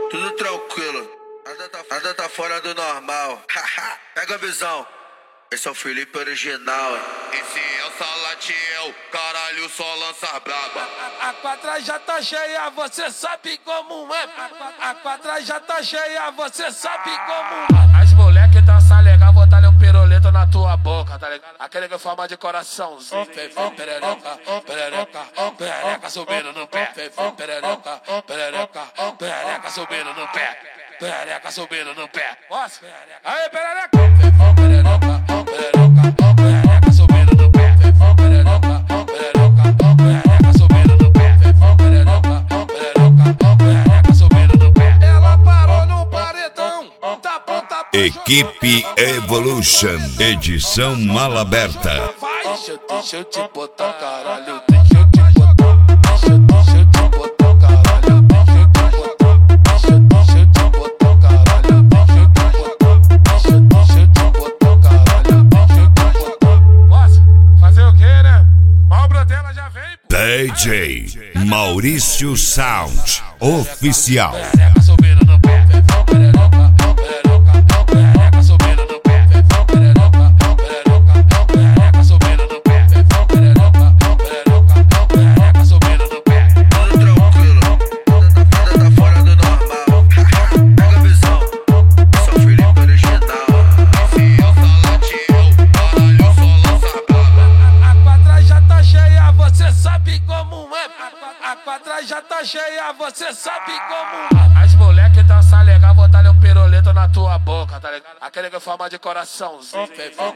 Tudo tranquilo, nada tá fora do normal. Pega a visão, esse é o Felipe original, hein? Esse é o Salatiel, caralho, só lança braba. A quadra já tá cheia, você sabe como é. A quadra já tá cheia, você sabe como é. As moleque dança legal, botar um pirulito na tua boca, tá ligado? Aquele que forma de coraçãozinho. Perereca, perereca, perereca subindo no pé. Perereca, perereca, perereca subindo no pé. Perereca subindo no pé. Nossa, aí, perereca. Perereca, perereca, perereca subindo no pé. Perereca, perereca, perereca subindo no pé. Perereca, perereca, perereca subindo no pé. Ela parou no paredão, tá pronta pra Equipe Evolution, edição mala aberta. Deixa eu te botar, caralho. Deixa eu te botar. Deixa eu te botar, caralho. Deixa eu te botar. Deixa eu te botar, caralho. Deixa eu te botar. Deixa eu te botar, caralho. Deixa eu te botar. Posso fazer o quê, né? A obra dela já vem, pô. DJ Maurício Sound Oficial. Perereca subindo no pé. Perereca, perereca, perereca subindo no pé. Perereca, perereca, perereca subindo no pé. Perereca, perereca, perereca subindo no pé. Tudo tranquilo, nada tá fora do normal. Pega a visão, esse é o Felipe original. Esse é o Salatiel, caralho, só lança braba. A quadra já tá cheia, você sabe como é. A quadra já tá cheia, você sabe como é. As moleque dança legal, botar um pirulito na tua boca, tá ligado? Aquele que forma de coraçãozinho.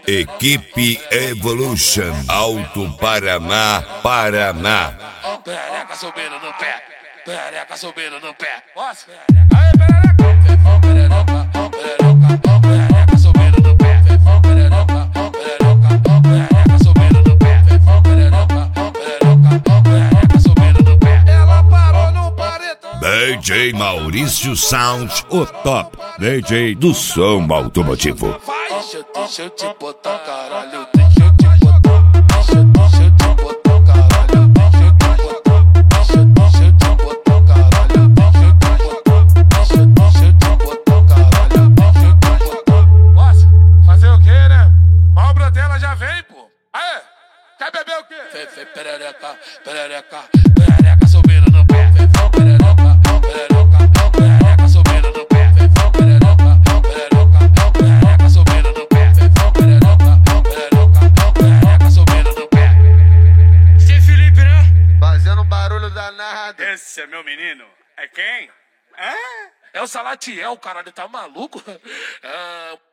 Equipe Evolution, Alto Paraná, Paraná. Perereca subindo no pé. Perereca subindo no pé. Nossa, aí, perereca. Perereca, perereca, perereca subindo no pé. Perereca, perereca, perereca subindo no pé. Perereca, perereca, perereca subindo no pé. Ela parou no paredão. DJ Maurício Sound, o top DJ do som automotivo. Deixa eu te botar, caralho. Deixa eu te botar. Deixa eu te botar, caralho. Deixa eu te botar. Deixa eu te botar, caralho. Deixa eu te botar. Deixa eu te botar, caralho. Deixa eu te botar. Posso fazer o quê, né? A obra dela já vem, pô. Aê, quer beber o quê? Perereca, perereca, perereca subindo no pé. Perereca, perereca, perereca subindo no pé. Perereca, perereca, perereca subindo no pé. Perereca, perereca, perereca subindo no pé. Esse Felipe, né? Fazendo barulho danado. Esse é meu menino. É quem? É o Salatiel, caralho, tá maluco?